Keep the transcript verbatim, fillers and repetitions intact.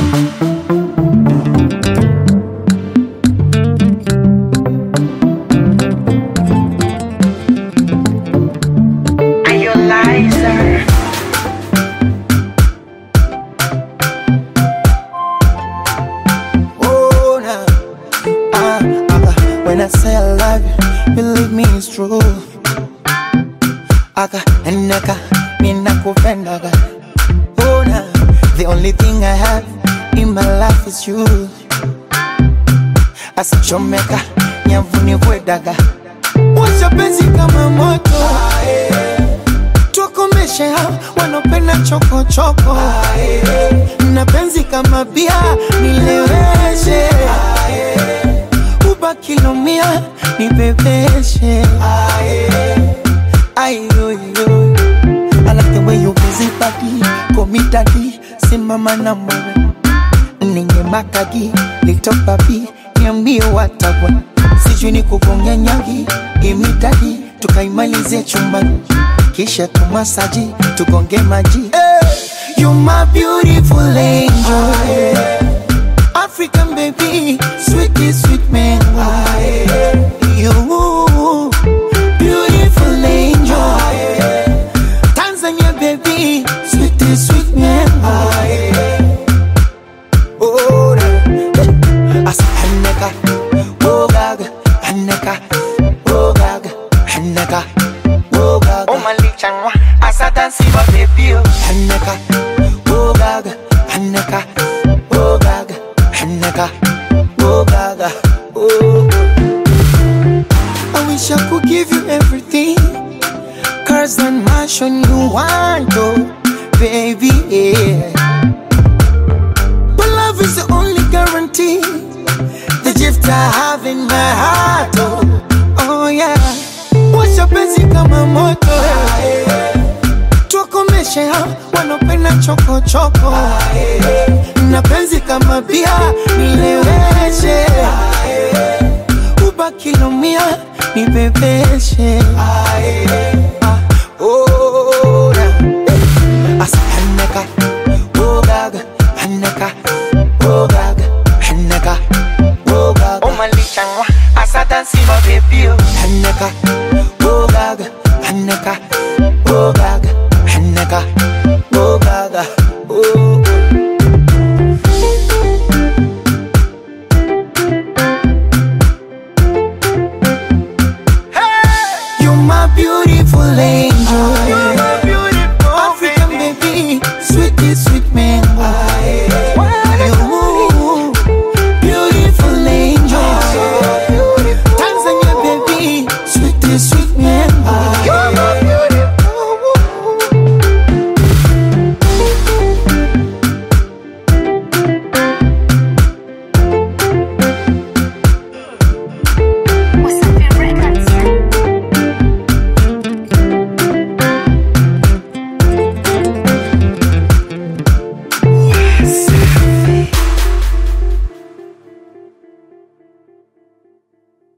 When I say I love you, believe me it's true. Aka eneka mina kupendaga. Oh na, the only thing I have in my life is you. Asichomeka nyavuni kwedaga. Washa penzi kama moto, tukomeshe hao wanopenda choko choko. Na penzi kama bia nileweshe, kilomia ni bebeshe. Ayo yo, I like the way you busy body, call me daddy, simama na mwe. Ninge makagi, little papi, niambie watagwa. Sijui ni kugonga nyagi, imi daddy, tukaimalize chumbani. Kisha tumasaji, tugonge maji. Hey, you're my beautiful angel, hey. African baby, sweetie sweet man. You, beautiful angel. Tanzania baby, sweetie sweet man. Oh, as Haneka, oh gaga, Haneka, oh gaga, Haneka, oh gaga. Oh malichanwa, asa dansi ba baby, Haneka, oh gaga, Haneka, oh gaga. Haneka, oh gaga, oh. I wish I could give you everything, cars and mansion you want, oh, baby, yeah. But love is the only guarantee, the gift I have in my heart, oh, oh yeah. Wash your penzi kama moto, tukomeshe hao wanopenda choko choko. Na penzi kama bia nileweshe, ubaki lumia nibebeshe.